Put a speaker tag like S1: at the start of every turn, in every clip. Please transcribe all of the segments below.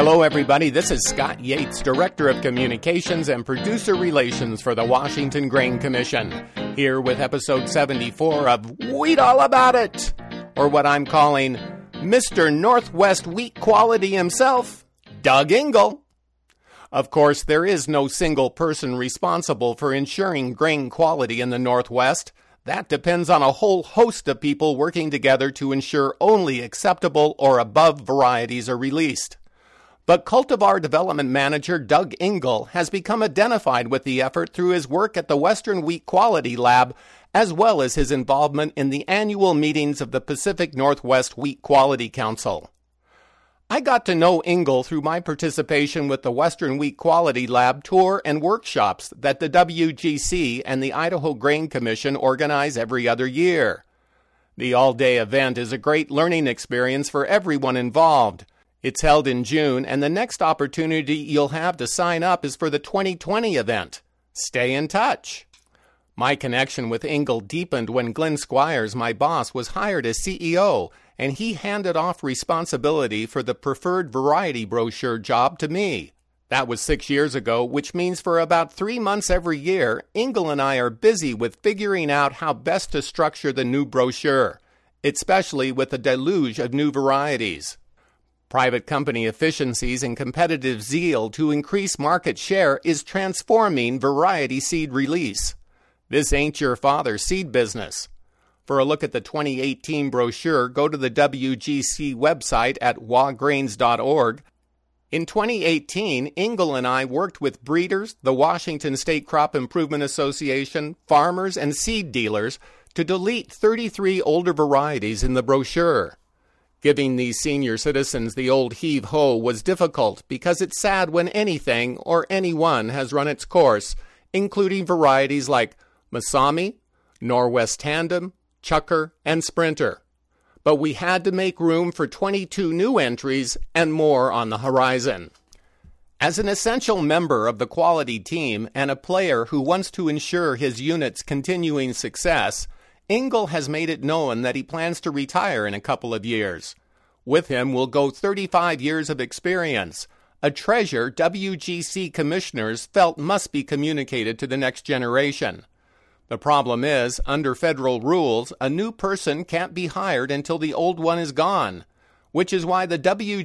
S1: Hello, everybody. This is Scott Yates, Director of Communications and Producer Relations for the Washington Grain Commission, here with episode 74 of Wheat All About It, or what I'm calling Mr. Northwest Wheat Quality himself, Doug Engel. Of course, there is no single person responsible for ensuring grain quality in the Northwest. That depends on a whole host of people working together to ensure only acceptable or above varieties are released. But Cultivar Development Manager Doug Engel has become identified with the effort through his work at the Western Wheat Quality Lab, as well as his involvement in the annual meetings of the Pacific Northwest Wheat Quality Council. I got to know Engel through my participation with the Western Wheat Quality Lab tour and workshops that the WGC and the Idaho Grain Commission organize every other year. The all-day event is a great learning experience for everyone involved. It's held in June, and the next opportunity you'll have to sign up is for the 2020 event. Stay in touch. My connection with Engel deepened when Glenn Squires, my boss, was hired as CEO, and he handed off responsibility for the preferred variety brochure job to me. That was 6 years ago, which means for about 3 months every year, Engel and I are busy with figuring out how best to structure the new brochure, especially with the deluge of new varieties. Private company efficiencies and competitive zeal to increase market share is transforming variety seed release. This ain't your father's seed business. For a look at the 2018 brochure, go to the WGC website at wagrains.org. In 2018, Engel and I worked with breeders, the Washington State Crop Improvement Association, farmers, and seed dealers to delete 33 older varieties in the brochure. Giving these senior citizens the old heave-ho was difficult because it's sad when anything or anyone has run its course, including varieties like Masami, Norwest Tandem, Chucker, and Sprinter. But we had to make room for 22 new entries and more on the horizon. As an essential member of the quality team and a player who wants to ensure his unit's continuing success, Engel has made it known that he plans to retire in a couple of years. With him will go 35 years of experience, a treasure WGC commissioners felt must be communicated to the next generation. The problem is, under federal rules, a new person can't be hired until the old one is gone, which is why the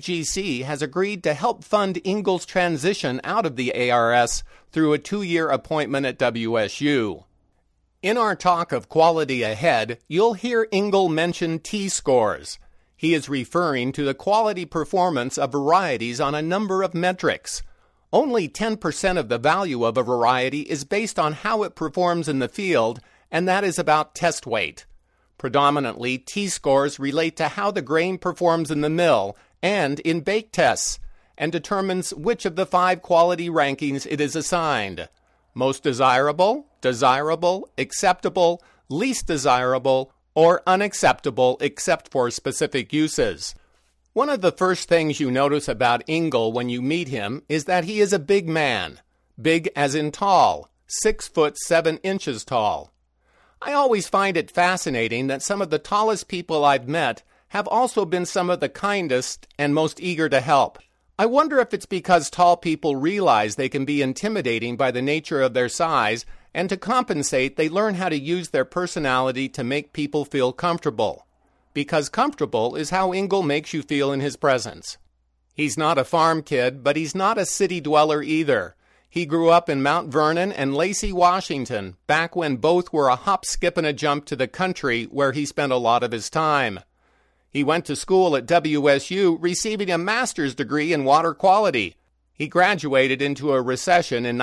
S1: WGC has agreed to help fund Engel's transition out of the ARS through a 2-year appointment at WSU. In our talk of quality ahead, you'll hear Engel mention T-scores. He is referring to the quality performance of varieties on a number of metrics. Only 10% of the value of a variety is based on how it performs in the field, and that is about test weight. Predominantly, T-scores relate to how the grain performs in the mill and in bake tests, and determines which of the 5 quality rankings it is assigned. Most desirable, desirable, acceptable, least desirable, or unacceptable except for specific uses. One of the first things you notice about Engel when you meet him is that he is a big man. Big as in tall, 6 foot 7 inches tall. I always find it fascinating that some of the tallest people I've met have also been some of the kindest and most eager to help. I wonder if it's because tall people realize they can be intimidating by the nature of their size, and to compensate, they learn how to use their personality to make people feel comfortable. Because comfortable is how Engel makes you feel in his presence. He's not a farm kid, but he's not a city dweller either. He grew up in Mount Vernon and Lacey, Washington, back when both were a hop, skip, and a jump to the country where he spent a lot of his time. He went to school at WSU, receiving a master's degree in water quality. He graduated into a recession in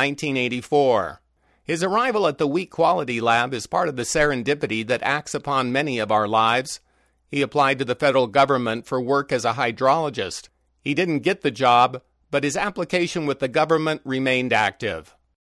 S1: 1984. His arrival at the Wheat Quality Lab is part of the serendipity that acts upon many of our lives. He applied to the federal government for work as a hydrologist. He didn't get the job, but his application with the government remained active.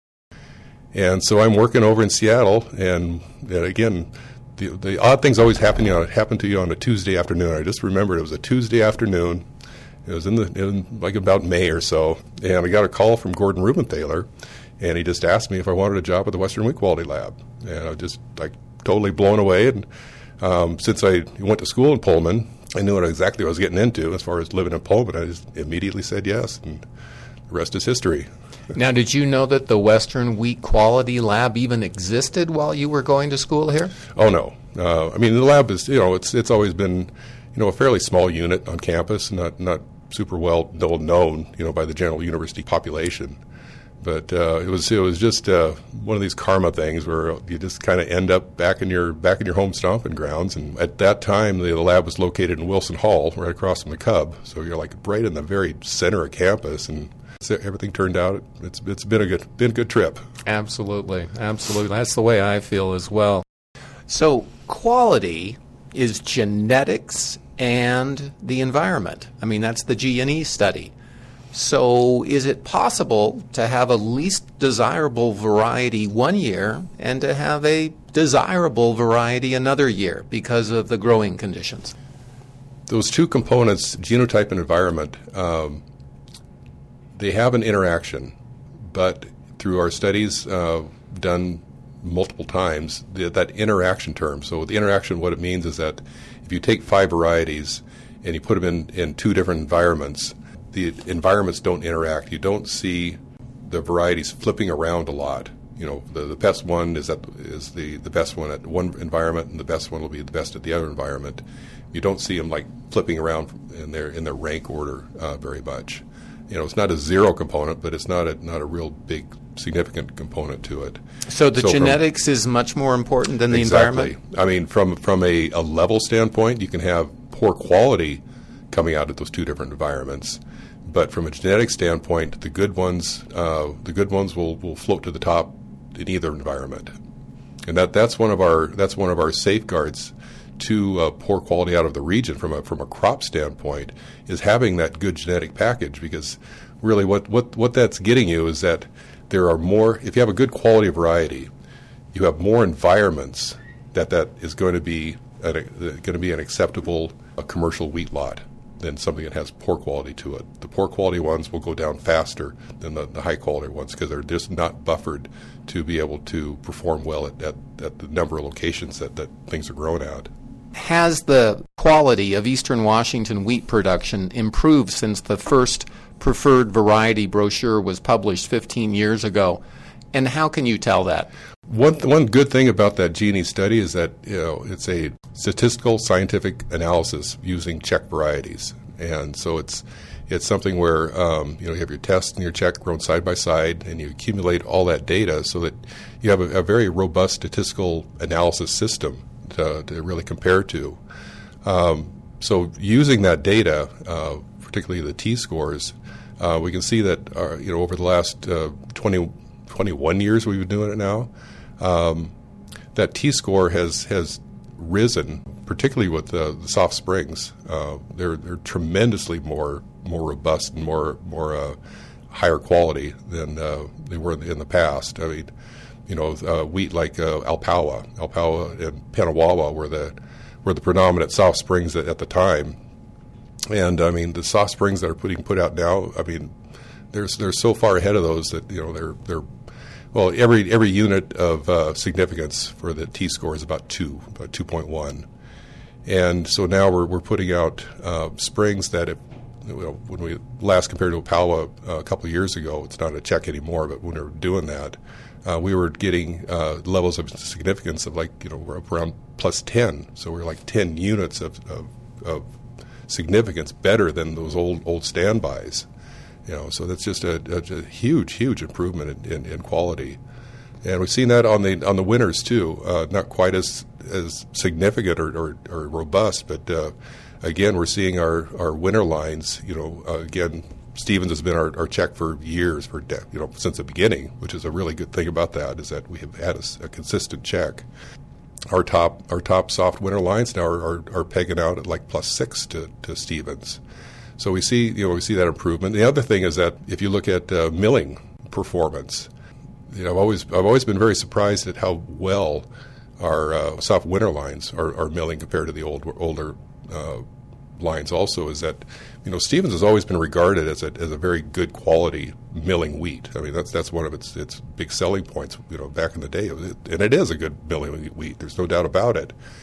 S2: And so I'm working over in Seattle, and again, the odd things always happen. Happen to you on a Tuesday afternoon. I just remembered it was a Tuesday afternoon. It was in like about May or so, and I got a call from Gordon Rubenthaler, and he just asked me if I wanted a job at the Western Wheat Quality Lab, and I was just like totally blown away. And since I went to school in Pullman, I knew exactly what I was getting into as far as living in Pullman. I just immediately said yes, and the rest is history.
S1: Now, did you know that the Western Wheat Quality Lab even existed while you were going to school here?
S2: Oh, no. I mean, the lab is, it's always been, a fairly small unit on campus, not super well known, by the general university population. But it was just one of these karma things where you just kind of end up back in your home stomping grounds. And at that time, the lab was located in Wilson Hall, right across from the Cub. So you're like right in the very center of campus, and so everything turned out. It's been a good trip.
S1: Absolutely. That's the way I feel as well. So quality is genetics and the environment. I mean, that's the G&E study. So is it possible to have a least desirable variety one year and to have a desirable variety another year because of the growing conditions?
S2: Those two components, genotype and environment, they have an interaction, but through our studies done multiple times, that interaction term. So the interaction, what it means is that if you take 5 varieties and you put them in 2 different environments, the environments don't interact. You don't see the varieties flipping around a lot. The best one is the best one at one environment, and the best one will be the best at the other environment. You don't see them like flipping around in their rank order very much. It's not a zero component, but it's not a real big significant component to it.
S1: So genetics is much more important than the environment?
S2: I mean, from a level standpoint, you can have poor quality coming out of those 2 different environments. But from a genetic standpoint, the good ones will float to the top in either environment, and that's one of our safeguards to poor quality out of the region from a crop standpoint is having that good genetic package, because really what that's getting you is that there are more. If you have a good quality variety, you have more environments that is going to be an acceptable commercial wheat lot than something that has poor quality to it. The poor quality ones will go down faster than the high quality ones because they're just not buffered to be able to perform well at the number of locations that things are grown at.
S1: Has the quality of Eastern Washington wheat production improved since the first preferred variety brochure was published 15 years ago? And how can you tell that?
S2: One good thing about that G&E study is that it's a statistical scientific analysis using check varieties, and so it's something where you have your test and your check grown side by side, and you accumulate all that data so that you have a very robust statistical analysis system to really compare to. So using that data, particularly the T-scores, we can see that over the last 21 years we've been doing it now, that T-score has risen, particularly with the soft springs. They're tremendously more robust and more higher quality than they were in the past. I mean, wheat like Alpawa and Panawawa were the predominant soft springs at the time. And I mean, the soft springs that are put out now, I mean, they're so far ahead of those that they're well, every unit of significance for the T-score is about 2.1, and so now we're putting out springs that when we last compared to Alpawa a couple of years ago, it's not a check anymore, but when we were doing that, we were getting levels of significance of we're up around plus 10, so we're like 10 units of significance better than those old standbys. So that's just a huge improvement in quality, and we've seen that on the winners too. Not quite as significant or robust, but again, we're seeing our winner lines. Again, Stevens has been our check for years, since the beginning, which is a really good thing about that, is that we have had a consistent check. Our top soft winner lines now are pegging out at like plus 6 to Stevens. So we see that improvement. The other thing is that if you look at milling performance, I've always been very surprised at how well our soft winter lines are milling compared to the older lines. Also, is that Stevens has always been regarded as a very good quality milling wheat. I mean, that's one of its big selling points. Back in the day, and it is a good milling wheat. There's no doubt about it.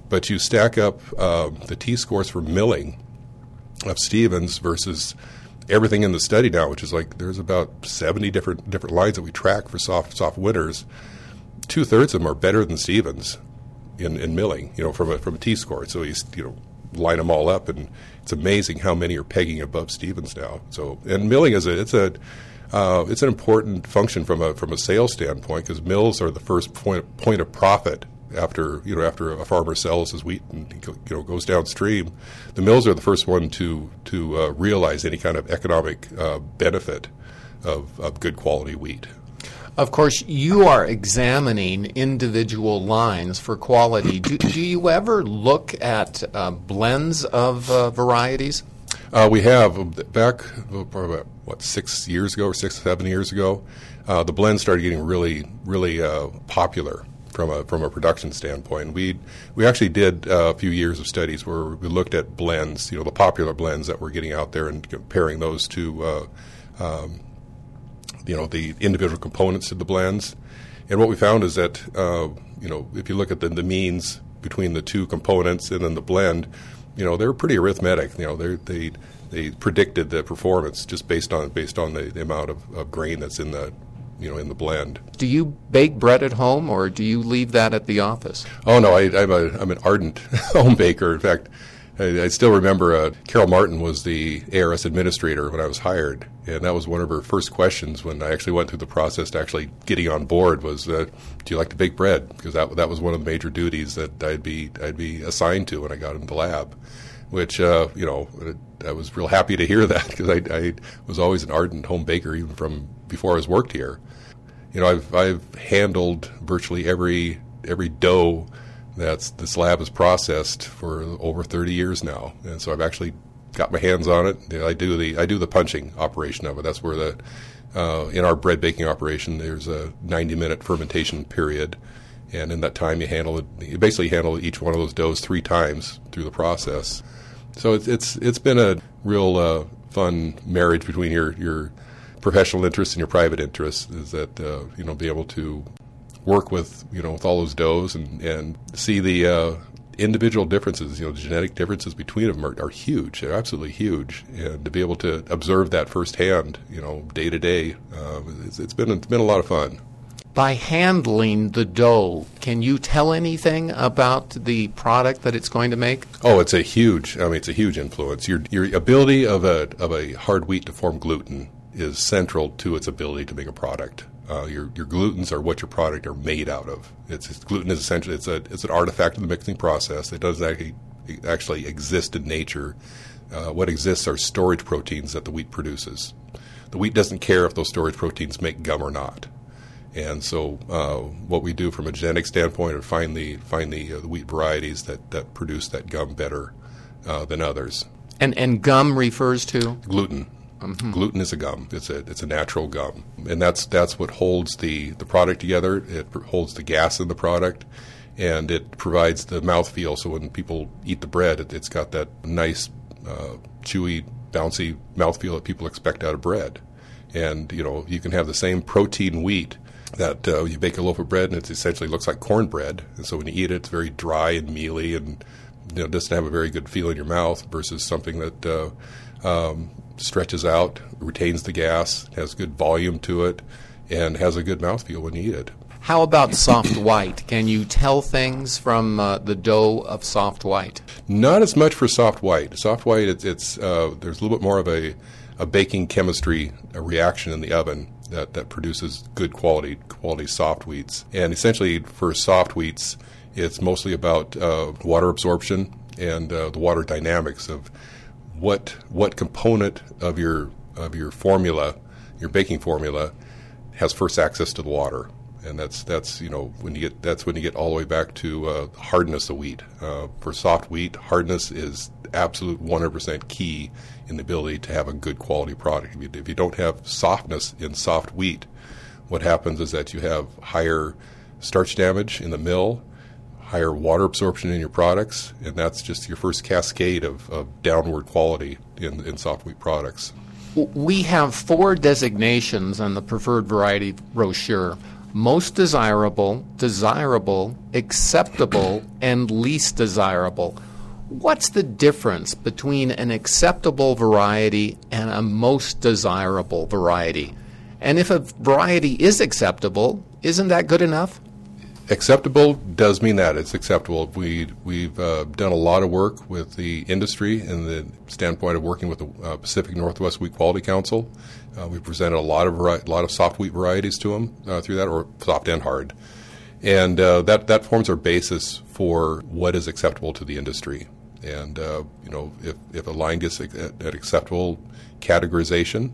S2: But you stack up the T-scores for milling of Stevens versus everything in the study now, which is like there's about 70 different lines that we track for soft winters. 2/3 of them are better than Stevens in milling, from a T-score. So you line them all up, and it's amazing how many are pegging above Stevens now. So, and milling it's an important function from a sales standpoint, because mills are the first point of profit after a farmer sells his wheat and goes downstream. The mills are the first one to realize any kind of economic benefit of good quality wheat.
S1: Of course, you are examining individual lines for quality. Do you ever look at blends of varieties?
S2: We have. Back probably about 6 years ago or 7 years ago, the blends started getting really popular from a production standpoint. We actually did a few years of studies where we looked at blends, the popular blends that were getting out there, and comparing those to the individual components of the blends. And what we found is that if you look at the means between the two components and then the blend, they're pretty arithmetic. They predicted the performance just based on the amount of grain that's in the in the blend.
S1: Do you bake bread at home, or do you leave that at the office?
S2: Oh no, I'm an ardent home baker. In fact, I still remember Carol Martin was the ARS administrator when I was hired, and that was one of her first questions when I actually went through the process to actually getting on board was, do you like to bake bread? Because that was one of the major duties that I'd be assigned to when I got into the lab, which I was real happy to hear that, because I was always an ardent home baker even from before I worked here. I've handled virtually every dough this lab has processed for over 30 years now, and so I've actually got my hands on it. I do the punching operation of it. That's where in our bread baking operation, there's a 90-minute fermentation period, and in that time you basically handle each one of those doughs 3 times through the process. So it's been a real fun marriage between your professional interests and your private interests, is that be able to work with with all those doughs and see the individual differences. The genetic differences between them are huge. They're absolutely huge, and to be able to observe that firsthand, day to day, it's been a lot of fun.
S1: By handling the dough, can you tell anything about the product that it's going to make?
S2: Oh, it's a huge influence. Your ability of a hard wheat to form gluten is central to its ability to make a product. Your glutens are what your product are made out of. Gluten is essentially it's an artifact of the mixing process. It doesn't actually exist in nature. What exists are storage proteins that the wheat produces. The wheat doesn't care if those storage proteins make gum or not. And so what we do from a genetic standpoint is find the wheat varieties that produce that gum better than others.
S1: And gum refers to?
S2: Gluten. Mm-hmm. Gluten is a gum. It's a natural gum, and that's what holds the product together. It holds the gas in the product, and it provides the mouthfeel. So when people eat the bread, it's got that nice, chewy, bouncy mouthfeel that people expect out of bread. And you can have the same protein wheat that you bake a loaf of bread, and it essentially looks like cornbread. And so when you eat it, it's very dry and mealy, and doesn't have a very good feel in your mouth. Versus something that stretches out, retains the gas, has good volume to it, and has a good mouthfeel when you eat it.
S1: How about soft white? Can you tell things from the dough of soft white?
S2: Not as much for soft white. Soft white, it's there's a little bit more of a baking chemistry, a reaction in the oven that produces good quality soft wheats. And essentially for soft wheats, it's mostly about water absorption and the water dynamics of what component of your formula, your baking formula, has first access to the water, and that's when you get all the way back to hardness of wheat. For soft wheat, hardness is absolute 100% key in the ability to have a good quality product. If you don't have softness in soft wheat, what happens is that you have higher starch damage in the mill, higher water absorption in your products, and that's just your first cascade of downward quality in soft wheat products.
S1: We have 4 designations on the preferred variety brochure: most desirable, desirable, acceptable, and least desirable. What's the difference between an acceptable variety and a most desirable variety? And if a variety is acceptable, isn't that good enough?
S2: Acceptable does mean that it's acceptable. We've done a lot of work with the industry in the standpoint of working with the Pacific Northwest Wheat Quality Council. We presented a lot of soft wheat varieties to them through that, or soft and hard, and that forms our basis for what is acceptable to the industry. And if a line gets an acceptable categorization,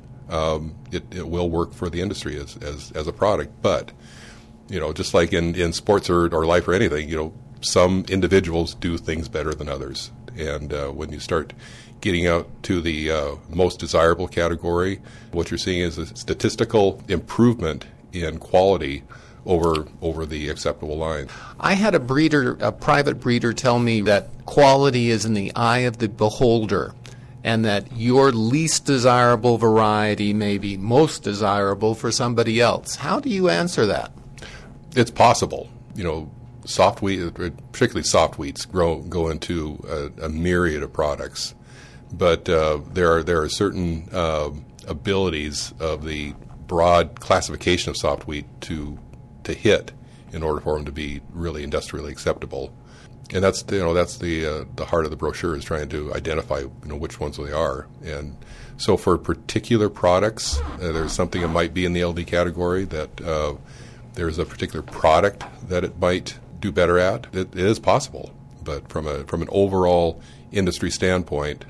S2: it will work for the industry as a product, but. Just like in sports or life or anything, some individuals do things better than others. And when you start getting out to the most desirable category, what you're seeing is a statistical improvement in quality over the acceptable line.
S1: I had a private breeder tell me that quality is in the eye of the beholder, and that your least desirable variety may be most desirable for somebody else. How do you answer that?
S2: It's possible. Soft wheat, particularly soft wheats, go into a myriad of products, but there are certain abilities of the broad classification of soft wheat to hit in order for them to be really industrially acceptable, and that's the heart of the brochure, is trying to identify which ones they are. And so for particular products, there's something that might be in the LD category that. There's a particular product that it might do better at. It is possible, but from an overall industry standpoint,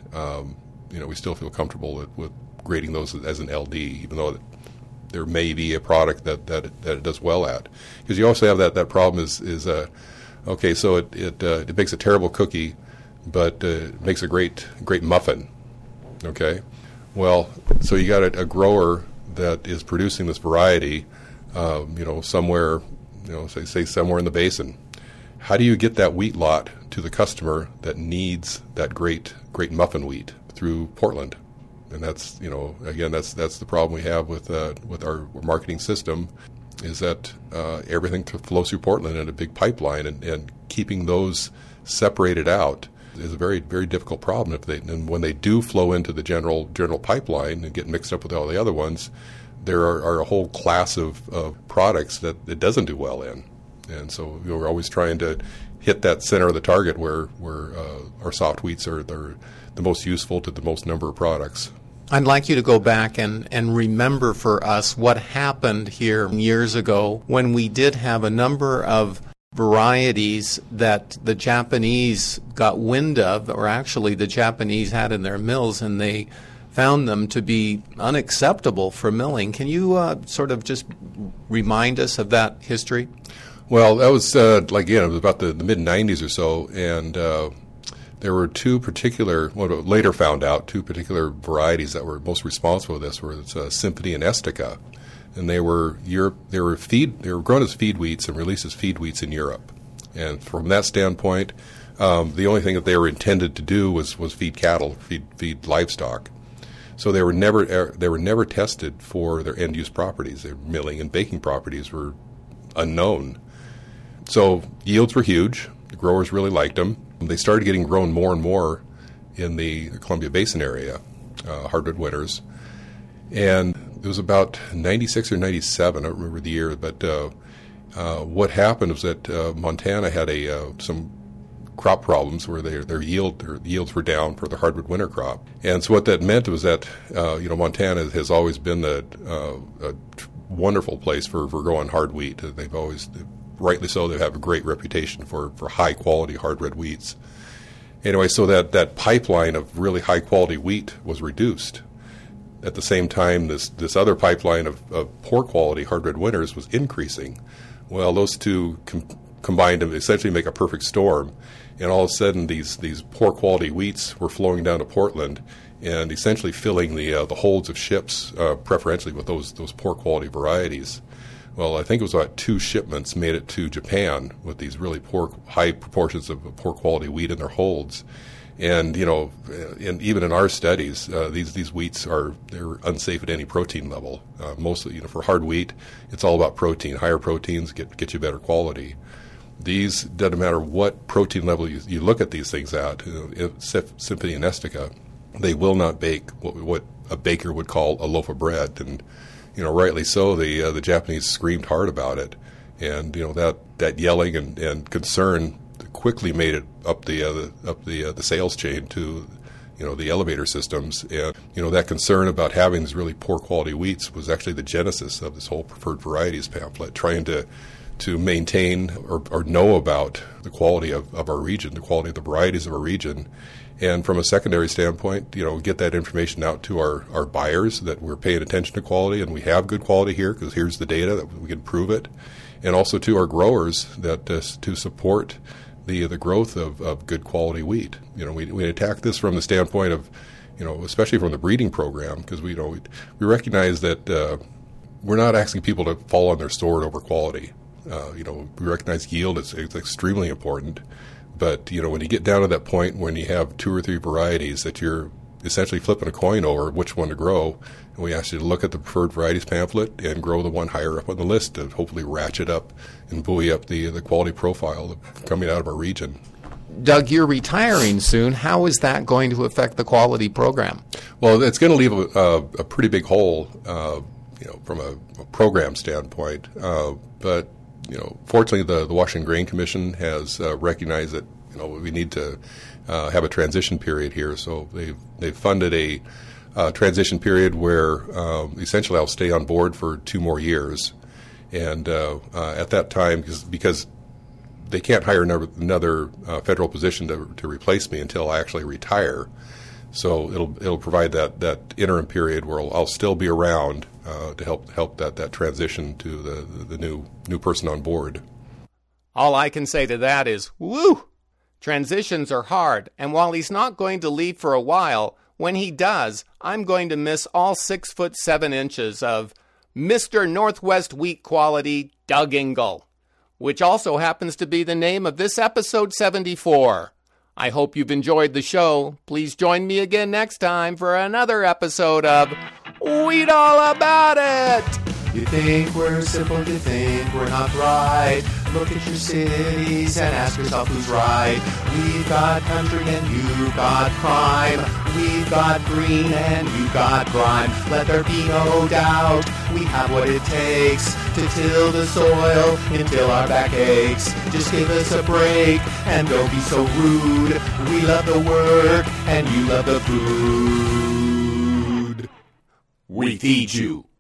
S2: we still feel comfortable with grading those as an LD, even though there may be a product that it does well at. Because you also have that problem is okay, so it makes a terrible cookie, but it makes a great muffin. Okay, well, so you got a grower that is producing this variety. Somewhere, say somewhere in the basin. How do you get that wheat lot to the customer that needs that great muffin wheat through Portland? And that's, again, that's the problem we have with our marketing system, is that everything flows through Portland in a big pipeline, and keeping those separated out is a very, very difficult problem. And when they do flow into the general pipeline and get mixed up with all the other ones, there are a whole class of products that it doesn't do well in. And so we're always trying to hit that center of the target where our soft wheats are the most useful to the most number of products.
S1: I'd like you to go back and remember for us what happened here years ago when we did have a number of varieties that the Japanese got wind of, or actually the Japanese had in their mills, and they found them to be unacceptable for milling. Can you sort of just remind us of that history?
S2: Well, that was, it was about the mid-'90s or so, and there were two particular varieties that were most responsible for this, were Symphony and Estica. And they were grown as feed wheats and released as feed wheats in Europe. And from that standpoint, the only thing that they were intended to do was feed cattle, feed livestock. So they were never tested for their end use properties. Their milling and baking properties were unknown. So yields were huge. The growers really liked them. They started getting grown more and more in the Columbia Basin area, hardwood winters. And it was about 96 or 97, I don't remember the year, but what happened was that Montana had some crop problems where their yields were down for the hardwood winter crop. And so what that meant was that Montana has always been a wonderful place for growing hard wheat. They've always, rightly so, they have a great reputation for high quality hard red wheats. Anyway, so that pipeline of really high quality wheat was reduced. At the same time, this other pipeline of poor quality hard red winters was increasing. Well, those two combined to essentially make a perfect storm, and all of a sudden these poor quality wheats were flowing down to Portland and essentially filling the holds of ships, preferentially with those poor quality varieties. Well, I think it was about 2 shipments made it to Japan with these really high proportions of poor quality wheat in their holds. And even in our studies, these wheats they're unsafe at any protein level. Mostly, for hard wheat, it's all about protein. Higher proteins get you better quality. These, doesn't matter what protein level you look at these things at. Symphony and Estica, they will not bake what a baker would call a loaf of bread, and rightly so. The Japanese screamed hard about it, and that yelling and concern quickly made it up the sales chain to the elevator systems, and that concern about having these really poor quality wheats was actually the genesis of this whole preferred varieties pamphlet, trying to maintain or know about the quality of our region, the quality of the varieties of our region, and from a secondary standpoint, get that information out to our buyers that we're paying attention to quality and we have good quality here because here's the data that we can prove it, and also to our growers that to support the growth of good quality wheat. We attack this from the standpoint of, especially from the breeding program, because we recognize that we're not asking people to fall on their sword over quality. We recognize yield is extremely important, but when you get down to that point when you have 2 or 3 varieties that you're essentially flipping a coin over which one to grow, and we ask you to look at the preferred varieties pamphlet and grow the one higher up on the list to hopefully ratchet up and buoy up the quality profile coming out of our region.
S1: Doug, you're retiring soon. How is that going to affect the quality program?
S2: Well, it's going to leave a pretty big hole, from a program standpoint, but fortunately, the Washington Grain Commission has recognized that we need to have a transition period here. So they've funded a transition period where essentially I'll stay on board for 2 more years, and at that time, because they can't hire another federal position to replace me until I actually retire. So it'll provide that interim period where I'll still be around to help that transition to the new person on board.
S1: All I can say to that is, woo! Transitions are hard, and while he's not going to leave for a while, when he does, I'm going to miss all 6 foot 7 inches of Mr. Northwest Wheat Quality Doug Engel, which also happens to be the name of this episode 74. I hope you've enjoyed the show. Please join me again next time for another episode of Wheat All About It! You think we're simple, you think we're not right. Look at your cities and ask yourself who's right. We've got country and you've got crime. We've got green and you've got grime. Let there be no doubt, we have what it takes to till the soil until our back aches. Just give us a break and don't be so rude. We love the work and you love the food. We feed you.